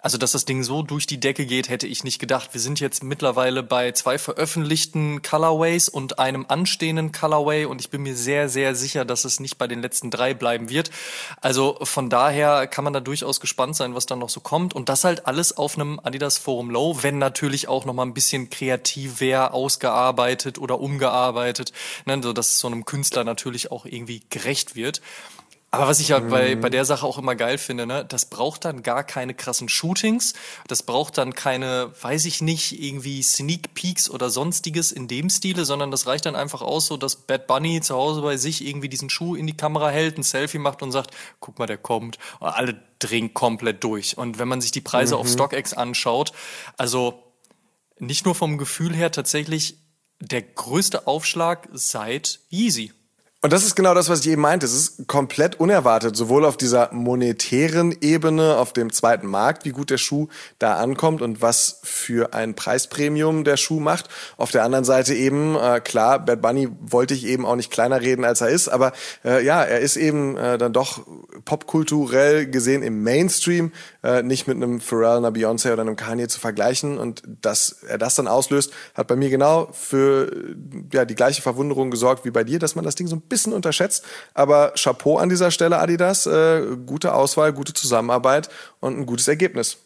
Speaker 2: Also, dass das Ding so durch die Decke geht, hätte ich nicht gedacht. Wir sind jetzt mittlerweile bei zwei veröffentlichten Colorways und einem anstehenden Colorway und ich bin mir sehr, sehr sicher, dass es nicht bei den letzten drei bleiben wird. Also von daher kann man da durchaus gespannt sein, was dann noch so kommt und das halt alles auf einem Adidas Forum Low, wenn natürlich auch noch mal ein bisschen kreativer ausgearbeitet oder umgearbeitet, ne, so dass es so einem Künstler natürlich auch irgendwie gerecht wird. Aber was ich ja bei, bei der Sache auch immer geil finde, ne, das braucht dann gar keine krassen Shootings, das braucht dann keine, weiß ich nicht, irgendwie Sneak Peeks oder sonstiges in dem Stile, sondern das reicht dann einfach aus, so dass Bad Bunny zu Hause bei sich irgendwie diesen Schuh in die Kamera hält, ein Selfie macht und sagt, guck mal, der kommt. Und alle drehen komplett durch. Und wenn man sich die Preise mhm. auf StockX anschaut, also nicht nur vom Gefühl her tatsächlich der größte Aufschlag seit Yeezy.
Speaker 3: Und das ist genau das, was ich eben meinte. Es ist komplett unerwartet, sowohl auf dieser monetären Ebene, auf dem zweiten Markt, wie gut der Schuh da ankommt und was für ein Preispremium der Schuh macht. Auf der anderen Seite eben, äh, klar, Bad Bunny wollte ich eben auch nicht kleiner reden, als er ist, aber äh, ja, er ist eben äh, dann doch popkulturell gesehen im Mainstream äh, nicht mit einem Pharrell, einer Beyoncé oder einem Kanye zu vergleichen. Und dass er das dann auslöst, hat bei mir genau für ja die gleiche Verwunderung gesorgt wie bei dir, dass man das Ding so ein bisschen unterschätzt, aber Chapeau an dieser Stelle, Adidas. Äh, gute Auswahl, gute Zusammenarbeit und ein gutes Ergebnis.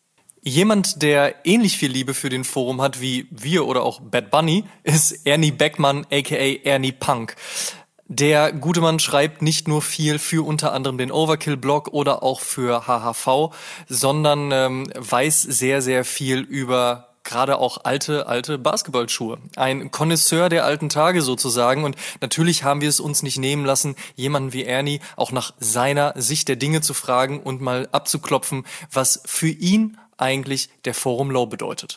Speaker 2: Jemand, der ähnlich viel Liebe für den Forum hat wie wir oder auch Bad Bunny, ist Ernie Beckmann, aka Ernie Punk. Der gute Mann schreibt nicht nur viel für unter anderem den Overkill-Blog oder auch für H H V, sondern ähm, weiß sehr, sehr viel über gerade auch alte, alte Basketballschuhe. Ein Connoisseur der alten Tage sozusagen. Und natürlich haben wir es uns nicht nehmen lassen, jemanden wie Ernie auch nach seiner Sicht der Dinge zu fragen und mal abzuklopfen, was für ihn eigentlich der Forum Low bedeutet.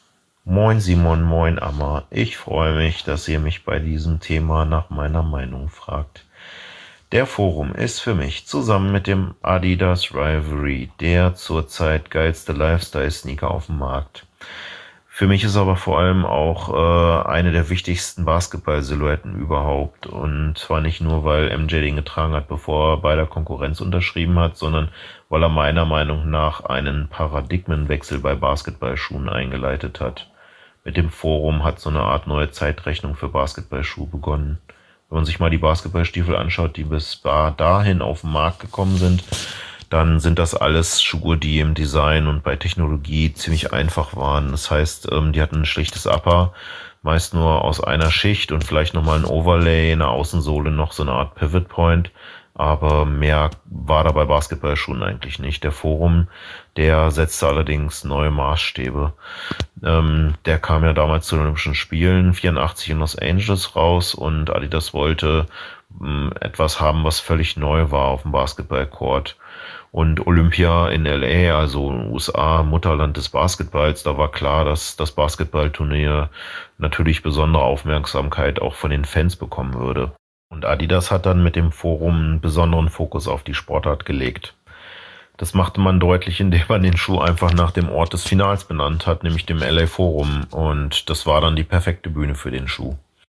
Speaker 4: Moin Simon, moin Amma. Ich freue mich, dass ihr mich bei diesem Thema nach meiner Meinung fragt. Der Forum ist für mich zusammen mit dem Adidas Rivalry der zurzeit geilste Lifestyle-Sneaker auf dem Markt. Für mich ist aber vor allem auch äh, eine der wichtigsten Basketball-Silhouetten überhaupt. Und zwar nicht nur, weil M J den getragen hat, bevor er bei der Konkurrenz unterschrieben hat, sondern weil er meiner Meinung nach einen Paradigmenwechsel bei Basketballschuhen eingeleitet hat. Mit dem Forum hat so eine Art neue Zeitrechnung für Basketballschuhe begonnen. Wenn man sich mal die Basketballstiefel anschaut, die bis dahin auf den Markt gekommen sind, dann sind das alles Schuhe, die im Design und bei Technologie ziemlich einfach waren. Das heißt, die hatten ein schlichtes Upper, meist nur aus einer Schicht und vielleicht nochmal ein Overlay, in der Außensohle noch so eine Art Pivot Point. Aber mehr war da bei Basketballschuhen eigentlich nicht. Der Forum, der setzte allerdings neue Maßstäbe. Ähm, der kam ja damals zu den Olympischen Spielen vierundachtzig in Los Angeles raus und Adidas wollte ähm, etwas haben, was völlig neu war auf dem Basketballcourt. Und Olympia in L A, also U S A, Mutterland des Basketballs, da war klar, dass das Basketballturnier natürlich besondere Aufmerksamkeit auch von den Fans bekommen würde. Und Adidas hat dann mit dem Forum einen besonderen Fokus auf die Sportart gelegt. Das machte man deutlich, indem man den Schuh einfach nach dem Ort des Finals benannt hat, nämlich dem L A Forum. Und das war dann die perfekte Bühne für den Schuh.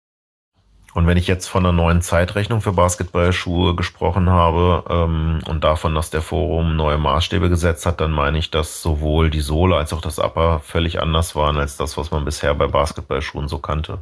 Speaker 4: Und wenn ich jetzt von einer neuen Zeitrechnung für Basketballschuhe gesprochen habe ähm, und davon, dass der Forum neue Maßstäbe gesetzt hat, dann meine ich, dass sowohl die Sohle als auch das Upper völlig anders waren als das, was man bisher bei Basketballschuhen so kannte.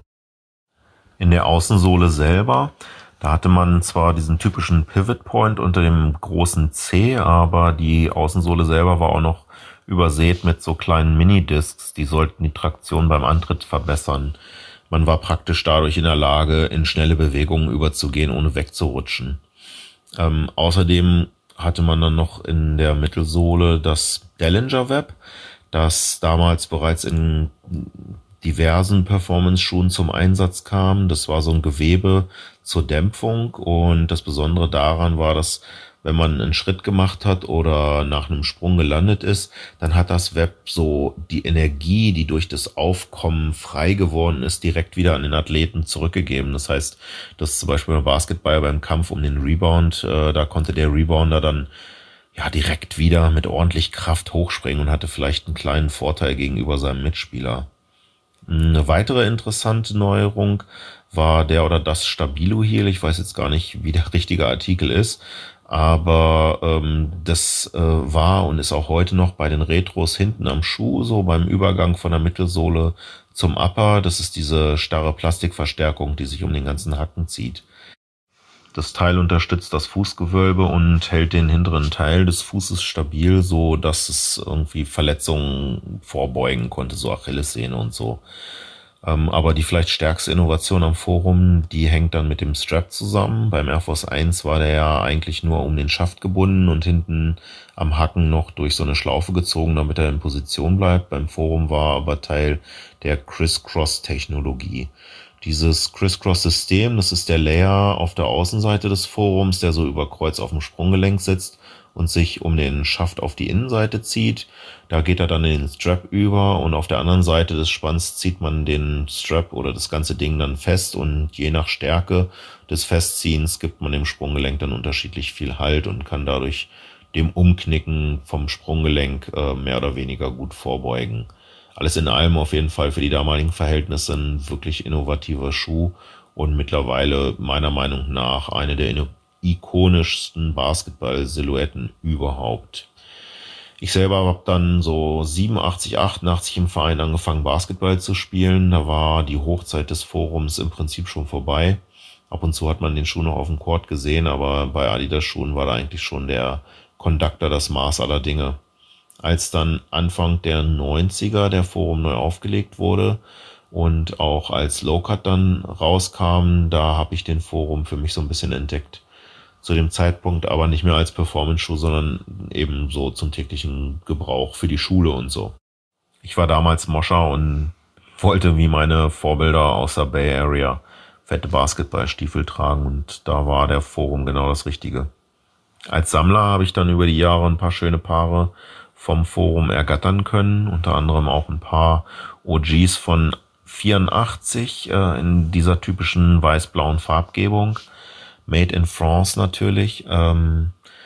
Speaker 4: In der Außensohle selber, da hatte man zwar diesen typischen Pivot Point unter dem großen C, aber die Außensohle selber war auch noch übersät mit so kleinen Mini-Discs, die sollten die Traktion beim Antritt verbessern. Man war praktisch dadurch in der Lage, in schnelle Bewegungen überzugehen, ohne wegzurutschen. Ähm, außerdem hatte man dann noch in der Mittelsohle das Dellinger Web, das damals bereits in diversen Performance-Schuhen zum Einsatz kam. Das war so ein Gewebe zur Dämpfung und das Besondere daran war, dass wenn man einen Schritt gemacht hat oder nach einem Sprung gelandet ist, dann hat das Web so die Energie, die durch das Aufkommen frei geworden ist, direkt wieder an den Athleten zurückgegeben. Das heißt, dass zum Beispiel beim Basketball beim Kampf um den Rebound, äh, da konnte der Rebounder dann ja direkt wieder mit ordentlich Kraft hochspringen und hatte vielleicht einen kleinen Vorteil gegenüber seinem Mitspieler. Eine weitere interessante Neuerung war der oder das Stabilo Heel. Ich weiß jetzt gar nicht, wie der richtige Artikel ist, Aber ähm, das äh, war und ist auch heute noch bei den Retros hinten am Schuh, so beim Übergang von der Mittelsohle zum Upper. Das ist diese starre Plastikverstärkung, die sich um den ganzen Hacken zieht. Das Teil unterstützt das Fußgewölbe und hält den hinteren Teil des Fußes stabil, so dass es irgendwie Verletzungen vorbeugen konnte, so Achillessehne und so. Ähm, aber die vielleicht stärkste Innovation am Forum, die hängt dann mit dem Strap zusammen. Beim Air Force eins war der ja eigentlich nur um den Schaft gebunden und hinten am Hacken noch durch so eine Schlaufe gezogen, damit er in Position bleibt. Beim Forum war aber Teil der Criss-Cross-Technologie. Dieses Criss-Cross-System, das ist der Layer auf der Außenseite des Forums, der so über Kreuz auf dem Sprunggelenk sitzt und sich um den Schaft auf die Innenseite zieht. Da geht er dann in den Strap über und auf der anderen Seite des Spanns zieht man den Strap oder das ganze Ding dann fest und je nach Stärke des Festziehens gibt man dem Sprunggelenk dann unterschiedlich viel Halt und kann dadurch dem Umknicken vom Sprunggelenk äh, mehr oder weniger gut vorbeugen. Alles in allem auf jeden Fall für die damaligen Verhältnisse ein wirklich innovativer Schuh und mittlerweile meiner Meinung nach eine der ikonischsten Basketball-Silhouetten überhaupt. Ich selber habe dann so siebenundachtzig, achtundachtzig im Verein angefangen Basketball zu spielen. Da war die Hochzeit des Forums im Prinzip schon vorbei. Ab und zu hat man den Schuh noch auf dem Court gesehen, aber bei Adidas-Schuhen war da eigentlich schon der Conductor das Maß aller Dinge. Als dann Anfang der neunziger der Forum neu aufgelegt wurde und auch als Low-Cut dann rauskam, da habe ich den Forum für mich so ein bisschen entdeckt. Zu dem Zeitpunkt aber nicht mehr als Performance-Schuh, sondern eben so zum täglichen Gebrauch für die Schule und so. Ich war damals Moscher und wollte wie meine Vorbilder aus der Bay Area fette Basketballstiefel tragen und da war der Forum genau das Richtige. Als Sammler habe ich dann über die Jahre ein paar schöne Paare vom Forum ergattern können, unter anderem auch ein paar O Gs von vierundachtzig äh, in dieser typischen weiß-blauen Farbgebung. Made in France natürlich, ähm,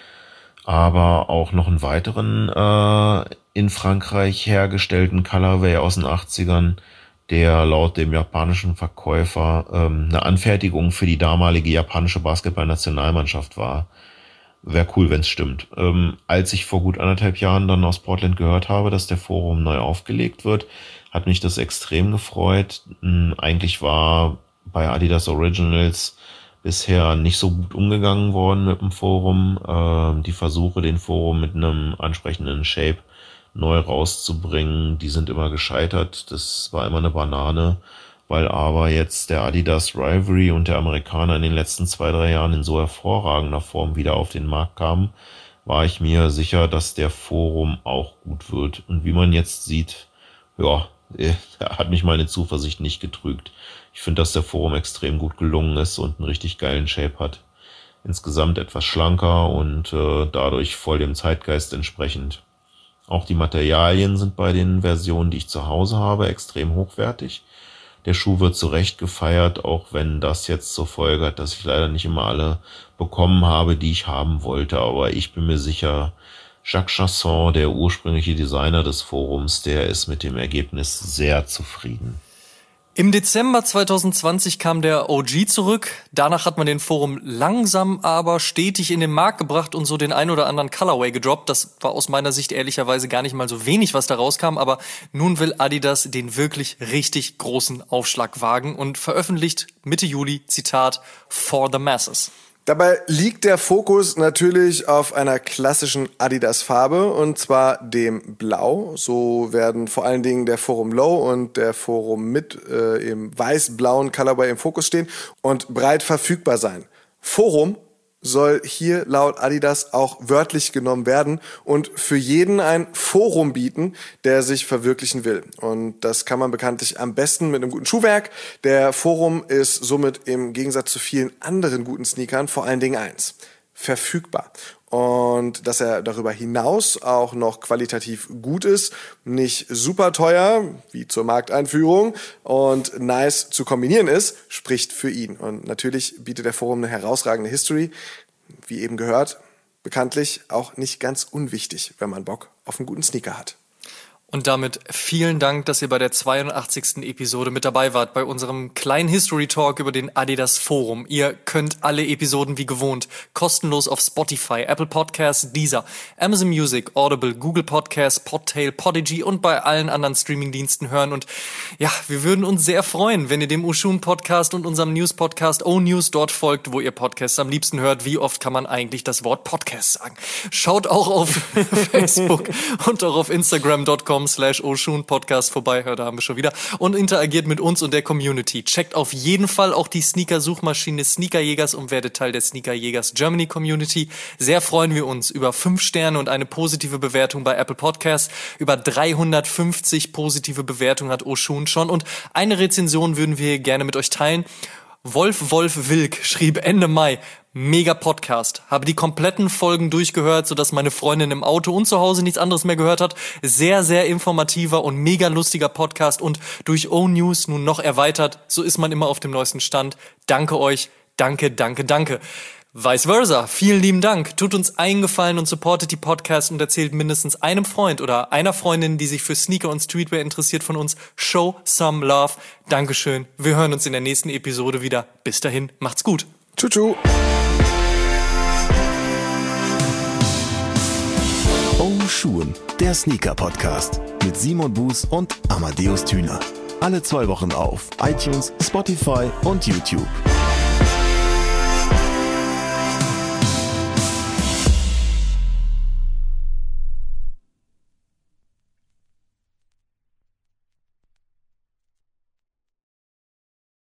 Speaker 4: aber auch noch einen weiteren äh, in Frankreich hergestellten Colorway aus den achtzigern, der laut dem japanischen Verkäufer ähm, eine Anfertigung für die damalige japanische Basketball-Nationalmannschaft war. Wäre cool, wenn es stimmt. Ähm, als ich vor gut anderthalb Jahren dann aus Portland gehört habe, dass der Forum neu aufgelegt wird, hat mich das extrem gefreut. Ähm, eigentlich war bei Adidas Originals bisher nicht so gut umgegangen worden mit dem Forum. Ähm, die Versuche, den Forum mit einem ansprechenden Shape neu rauszubringen, die sind immer gescheitert. Das war immer eine Banane, weil aber jetzt der Adidas Rivalry und der Amerikaner in den letzten zwei, drei Jahren in so hervorragender Form wieder auf den Markt kamen, war ich mir sicher, dass der Forum auch gut wird. Und wie man jetzt sieht, ja, hat mich meine Zuversicht nicht getrügt. Ich finde, dass der Forum extrem gut gelungen ist und einen richtig geilen Shape hat. Insgesamt etwas schlanker und äh, dadurch voll dem Zeitgeist entsprechend. Auch die Materialien sind bei den Versionen, die ich zu Hause habe, extrem hochwertig. Der Schuh wird zu Recht gefeiert, auch wenn das jetzt zur Folge hat, dass ich leider nicht immer alle bekommen habe, die ich haben wollte. Aber ich bin mir sicher, Jacques Chasson, der ursprüngliche Designer des Forums, der ist mit dem Ergebnis sehr zufrieden.
Speaker 2: Im Dezember zwanzig zwanzig kam der O G zurück. Danach hat man den Forum langsam, aber stetig in den Markt gebracht und so den ein oder anderen Colorway gedroppt. Das war aus meiner Sicht ehrlicherweise gar nicht mal so wenig, was da rauskam. Aber nun will Adidas den wirklich richtig großen Aufschlag wagen und veröffentlicht Mitte Juli, Zitat, For the Masses.
Speaker 3: Dabei liegt der Fokus natürlich auf einer klassischen Adidas-Farbe und zwar dem Blau. So werden vor allen Dingen der Forum Low und der Forum Mid äh, im weiß-blauen Colorway im Fokus stehen und breit verfügbar sein. Forum soll hier laut Adidas auch wörtlich genommen werden und für jeden ein Forum bieten, der sich verwirklichen will. Und das kann man bekanntlich am besten mit einem guten Schuhwerk. Der Forum ist somit im Gegensatz zu vielen anderen guten Sneakern vor allen Dingen eins: verfügbar. Und dass er darüber hinaus auch noch qualitativ gut ist, nicht super teuer, wie zur Markteinführung, und nice zu kombinieren ist, spricht für ihn. Und natürlich bietet der Forum eine herausragende History, wie eben gehört, bekanntlich auch nicht ganz unwichtig, wenn man Bock auf einen guten Sneaker hat.
Speaker 2: Und damit vielen Dank, dass ihr bei der zweiundachtzigsten Episode mit dabei wart, bei unserem kleinen History Talk über den Adidas Forum. Ihr könnt alle Episoden wie gewohnt kostenlos auf Spotify, Apple Podcasts, Deezer, Amazon Music, Audible, Google Podcasts, Podtail, Podigy und bei allen anderen Streamingdiensten hören. Und ja, wir würden uns sehr freuen, wenn ihr dem Oshun Podcast und unserem News-Podcast O-News dort folgt, wo ihr Podcasts am liebsten hört. Wie oft kann man eigentlich das Wort Podcast sagen? Schaut auch auf Facebook und auch auf Instagram Punkt com slash Oshun Podcast vorbei, da haben wir schon wieder, und interagiert mit uns und der Community. Checkt auf jeden Fall auch die Sneaker-Suchmaschine Sneakerjägers und werdet Teil der Sneakerjägers Germany Community. Sehr freuen wir uns über fünf Sterne und eine positive Bewertung bei Apple Podcasts. Über dreihundertfünfzig positive Bewertungen hat Oshun schon und eine Rezension würden wir gerne mit euch teilen. Wolf Wolf Wilk schrieb Ende Mai: Mega Podcast. Habe die kompletten Folgen durchgehört, sodass meine Freundin im Auto und zu Hause nichts anderes mehr gehört hat. Sehr, sehr informativer und mega lustiger Podcast und durch O-News nun noch erweitert. So ist man immer auf dem neuesten Stand. Danke euch. Danke, danke, danke. Vice versa. Vielen lieben Dank. Tut uns einen Gefallen und supportet die Podcasts und erzählt mindestens einem Freund oder einer Freundin, die sich für Sneaker und Streetwear interessiert, von uns. Show some love. Dankeschön. Wir hören uns in der nächsten Episode wieder. Bis dahin, macht's gut.
Speaker 3: Tschu-tschu.
Speaker 1: Oshun, der Sneaker-Podcast mit Simon Buß und Amadeus Thüner. Alle zwei Wochen auf iTunes, Spotify und YouTube.